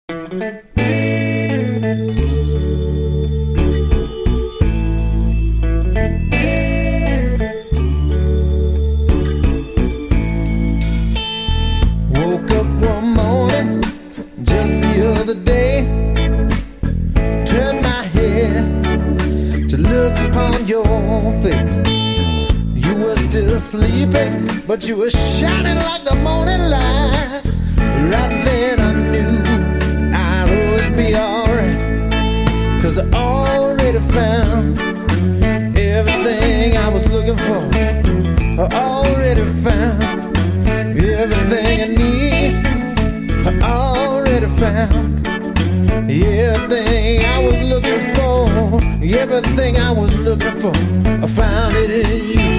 Woke up one morning just the other day, turned my head to look upon your face. You were still sleeping, but you were shining like the morning light. Right then I knew I'd always be alright, 'cause I already found everything I was looking for. I already found everything I need. I already found everything I was looking for. Everything I was looking for, I found it in you.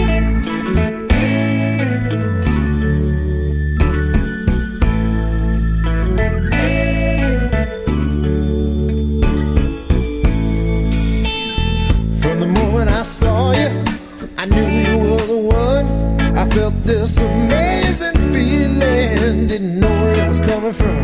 From the moment I saw you, I knew you were the one. I felt this amazing feeling, didn't know where it was coming from.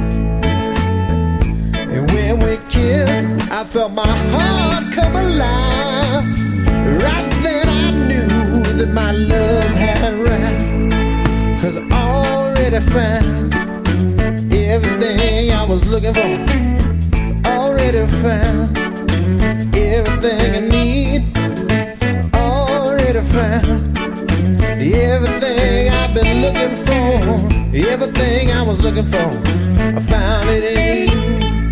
And when we kissed, I felt my heart come alive. Right then I knew that my love had arrived, 'cause I already found everything I was looking for. Already found everything I need. Already found everything I've been looking for. Everything I was looking for, I found it in you.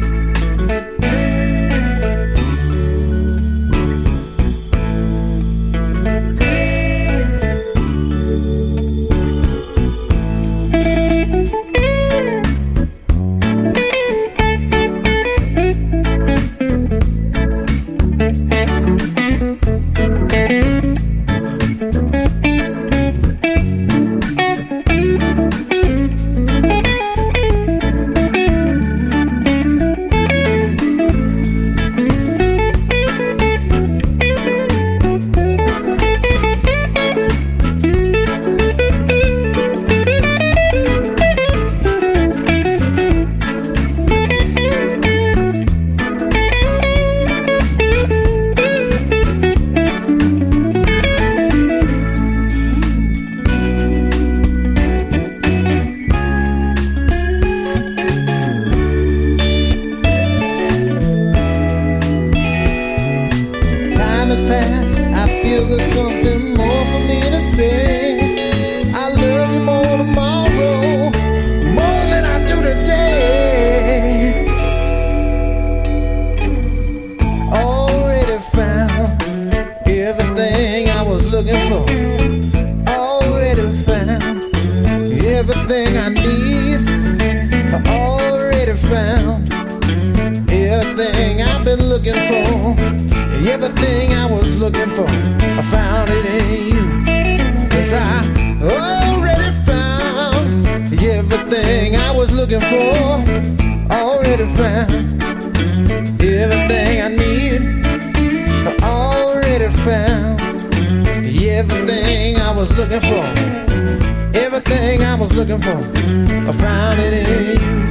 There's something more for me to say. I love you more tomorrow, more than I do today. Already found everything I was looking for. Already found everything I need. I already found everything I've been looking for. Everything I was looking for, I found it in you. 'Cause I already found everything I was looking for. Already found everything I need. I already found everything I was looking for. Everything I was looking for, I found it in you.